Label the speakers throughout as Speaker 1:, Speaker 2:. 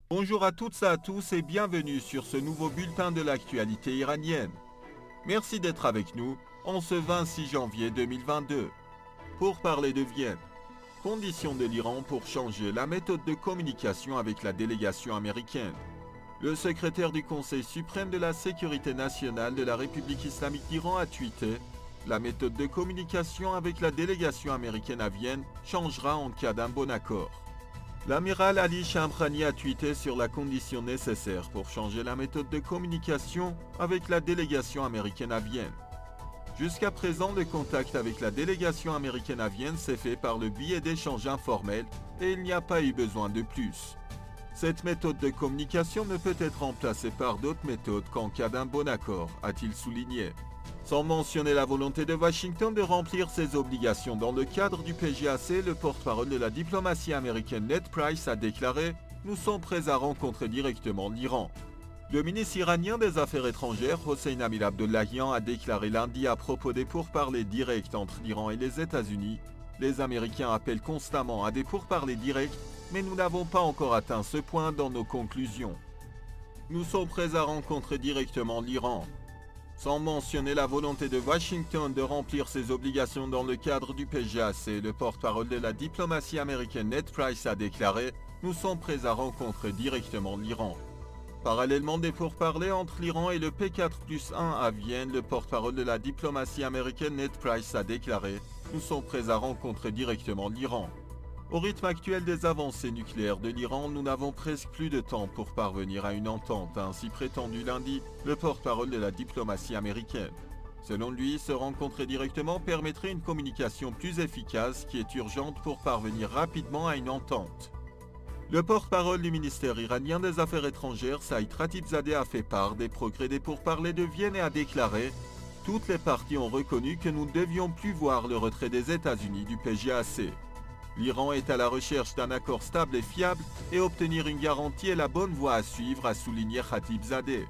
Speaker 1: Bonjour à toutes et à tous et bienvenue sur ce nouveau bulletin de l'actualité iranienne. Merci d'être avec nous en ce 26 janvier 2022. Pour parler de Vienne, conditions de l'Iran pour changer la méthode de communication avec la délégation américaine. Le secrétaire du Conseil suprême de la sécurité nationale de la République islamique d'Iran a tweeté « La méthode de communication avec la délégation américaine à Vienne changera en cas d'un bon accord ». L'amiral Ali Shamkhani a tweeté sur la condition nécessaire pour changer la méthode de communication avec la délégation américaine à Vienne. Jusqu'à présent, le contact avec la délégation américaine à Vienne s'est fait par le biais d'échanges informels et il n'y a pas eu besoin de plus. Cette méthode de communication ne peut être remplacée par d'autres méthodes qu'en cas d'un bon accord, a-t-il souligné. Sans mentionner la volonté de Washington de remplir ses obligations dans le cadre du PJAC, le porte-parole de la diplomatie américaine Ned Price a déclaré « Nous sommes prêts à rencontrer directement l'Iran ». Le ministre iranien des Affaires étrangères, Hossein Amir-Abdollahian, a déclaré lundi à propos des pourparlers directs entre l'Iran et les États-Unis « Les Américains appellent constamment à des pourparlers directs, mais nous n'avons pas encore atteint ce point dans nos conclusions. Nous sommes prêts à rencontrer directement l'Iran ». Sans mentionner la volonté de Washington de remplir ses obligations dans le cadre du PJAC, le porte-parole de la diplomatie américaine Ned Price a déclaré « Nous sommes prêts à rencontrer directement l'Iran ». Parallèlement des pourparlers entre l'Iran et le P4+1 à Vienne, le porte-parole de la diplomatie américaine Ned Price a déclaré « Nous sommes prêts à rencontrer directement l'Iran ». Au rythme actuel des avancées nucléaires de l'Iran, nous n'avons presque plus de temps pour parvenir à une entente, a ainsi prétendu lundi le porte-parole de la diplomatie américaine. Selon lui, se rencontrer directement permettrait une communication plus efficace qui est urgente pour parvenir rapidement à une entente. Le porte-parole du ministère iranien des Affaires étrangères, Saïd Khatibzadeh, a fait part des progrès des pourparlers de Vienne et a déclaré « Toutes les parties ont reconnu que nous ne devions plus voir le retrait des États-Unis du PJAC. L'Iran est à la recherche d'un accord stable et fiable et obtenir une garantie est la bonne voie à suivre, a souligné Khatibzadeh.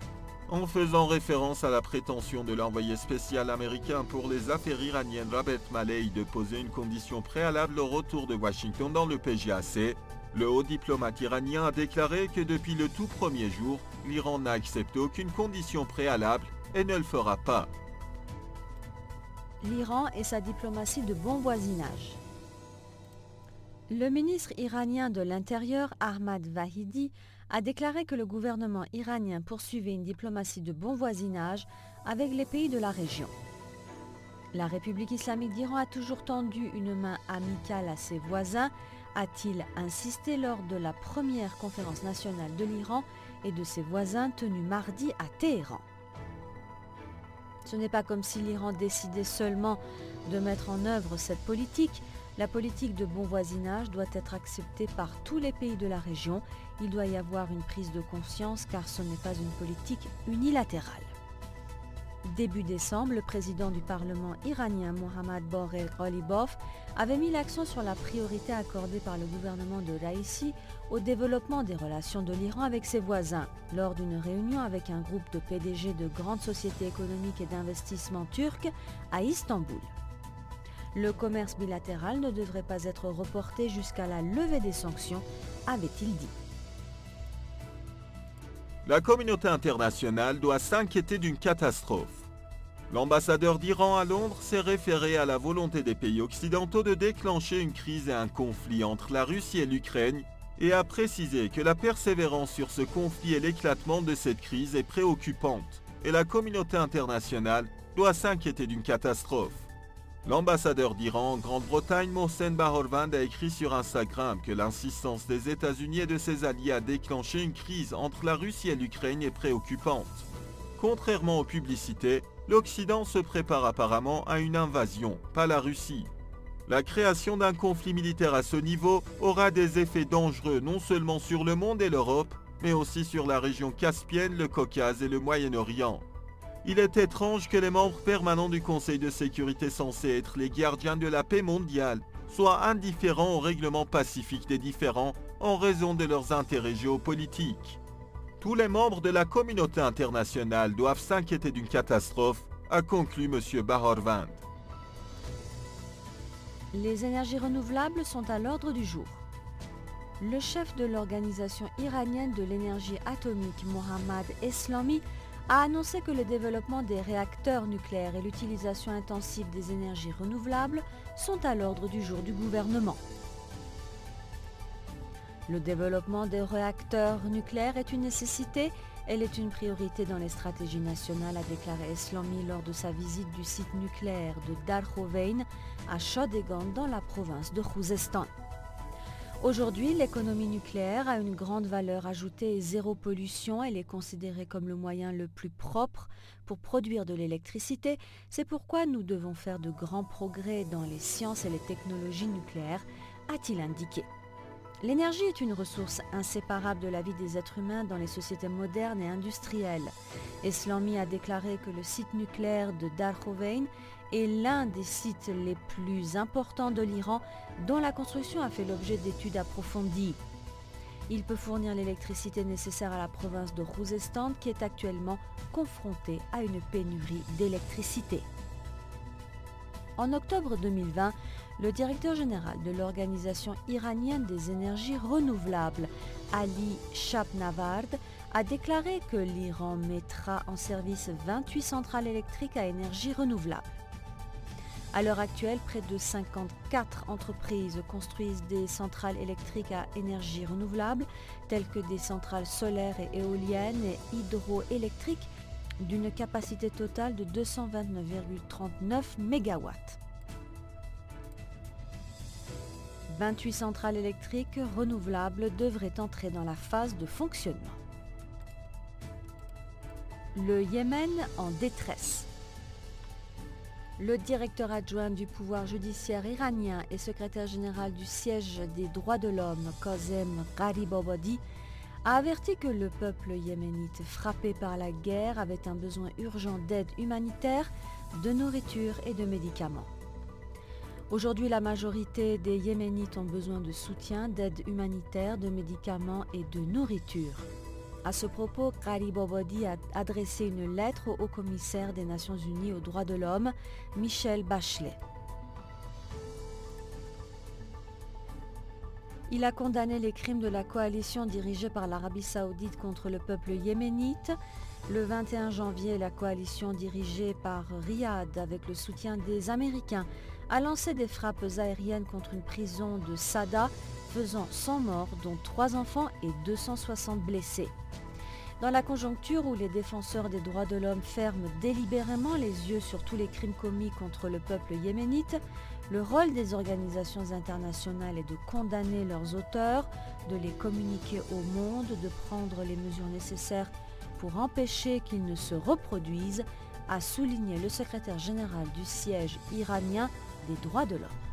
Speaker 1: En faisant référence à la prétention de l'envoyé spécial américain pour les affaires iraniennes Robert Malley de poser une condition préalable au retour de Washington dans le PJAC, le haut diplomate iranien a déclaré que depuis le tout premier jour, l'Iran n'a accepté aucune condition préalable et ne le fera pas.
Speaker 2: L'Iran et sa diplomatie de bon voisinage. Le ministre iranien de l'Intérieur, Ahmad Vahidi, a déclaré que le gouvernement iranien poursuivait une diplomatie de bon voisinage avec les pays de la région. La République islamique d'Iran a toujours tendu une main amicale à ses voisins, a-t-il insisté lors de la première conférence nationale de l'Iran et de ses voisins tenue mardi à Téhéran. Ce n'est pas comme si l'Iran décidait seulement de mettre en œuvre cette politique. La politique de bon voisinage doit être acceptée par tous les pays de la région. Il doit y avoir une prise de conscience car ce n'est pas une politique unilatérale. Début décembre, le président du Parlement iranien Mohammad Baghel Ghalibaf avait mis l'accent sur la priorité accordée par le gouvernement de Raïssi au développement des relations de l'Iran avec ses voisins lors d'une réunion avec un groupe de PDG de grandes sociétés économiques et d'investissement turques à Istanbul. Le commerce bilatéral ne devrait pas être reporté jusqu'à la levée des sanctions, avait-il dit.
Speaker 1: La communauté internationale doit s'inquiéter d'une catastrophe. L'ambassadeur d'Iran à Londres s'est référé à la volonté des pays occidentaux de déclencher une crise et un conflit entre la Russie et l'Ukraine et a précisé que la persévérance sur ce conflit et l'éclatement de cette crise est préoccupante et la communauté internationale doit s'inquiéter d'une catastrophe. L'ambassadeur d'Iran en Grande-Bretagne, Mohsen Bahorvand, a écrit sur Instagram que l'insistance des États-Unis et de ses alliés à déclencher une crise entre la Russie et l'Ukraine est préoccupante. Contrairement aux publicités, l'Occident se prépare apparemment à une invasion, pas la Russie. La création d'un conflit militaire à ce niveau aura des effets dangereux non seulement sur le monde et l'Europe, mais aussi sur la région caspienne, le Caucase et le Moyen-Orient. Il est étrange que les membres permanents du Conseil de sécurité censés être les gardiens de la paix mondiale soient indifférents au règlement pacifique des différends en raison de leurs intérêts géopolitiques. Tous les membres de la communauté internationale doivent s'inquiéter d'une catastrophe, a conclu M. Bahorvand.
Speaker 2: Les énergies renouvelables sont à l'ordre du jour. Le chef de l'organisation iranienne de l'énergie atomique, Mohammad Eslami, a annoncé que le développement des réacteurs nucléaires et l'utilisation intensive des énergies renouvelables sont à l'ordre du jour du gouvernement. Le développement des réacteurs nucléaires est une nécessité, elle est une priorité dans les stratégies nationales, a déclaré Eslami lors de sa visite du site nucléaire de Darhovein à Shodegan dans la province de Khouzestan. Aujourd'hui, l'économie nucléaire a une grande valeur ajoutée et zéro pollution. Elle est considérée comme le moyen le plus propre pour produire de l'électricité. C'est pourquoi nous devons faire de grands progrès dans les sciences et les technologies nucléaires, a-t-il indiqué. L'énergie est une ressource inséparable de la vie des êtres humains dans les sociétés modernes et industrielles. Eslami a déclaré que le site nucléaire de Darhovein est l'un des sites les plus importants de l'Iran dont la construction a fait l'objet d'études approfondies. Il peut fournir l'électricité nécessaire à la province de Khouzestan qui est actuellement confrontée à une pénurie d'électricité. En octobre 2020, le directeur général de l'Organisation iranienne des énergies renouvelables, Ali Shabnavard, a déclaré que l'Iran mettra en service 28 centrales électriques à énergie renouvelable. À l'heure actuelle, près de 54 entreprises construisent des centrales électriques à énergie renouvelable, telles que des centrales solaires et éoliennes et hydroélectriques d'une capacité totale de 229,39 MW. 28 centrales électriques renouvelables devraient entrer dans la phase de fonctionnement. Le Yémen en détresse. Le directeur adjoint du pouvoir judiciaire iranien et secrétaire général du siège des droits de l'homme, Kazem Gharibabadi, a averti que le peuple yéménite frappé par la guerre avait un besoin urgent d'aide humanitaire, de nourriture et de médicaments. Aujourd'hui, la majorité des Yéménites ont besoin de soutien, d'aide humanitaire, de médicaments et de nourriture. À ce propos, Gharibabadi a adressé une lettre au commissaire des Nations Unies aux droits de l'homme, Michelle Bachelet. Il a condamné les crimes de la coalition dirigée par l'Arabie saoudite contre le peuple yéménite. Le 21 janvier, la coalition dirigée par Riyad avec le soutien des Américains a lancé des frappes aériennes contre une prison de Sada, faisant 100 morts, dont 3 enfants et 260 blessés. Dans la conjoncture où les défenseurs des droits de l'homme ferment délibérément les yeux sur tous les crimes commis contre le peuple yéménite, le rôle des organisations internationales est de condamner leurs auteurs, de les communiquer au monde, de prendre les mesures nécessaires pour empêcher qu'ils ne se reproduisent, a souligné le secrétaire général du siège iranien des droits de l'homme.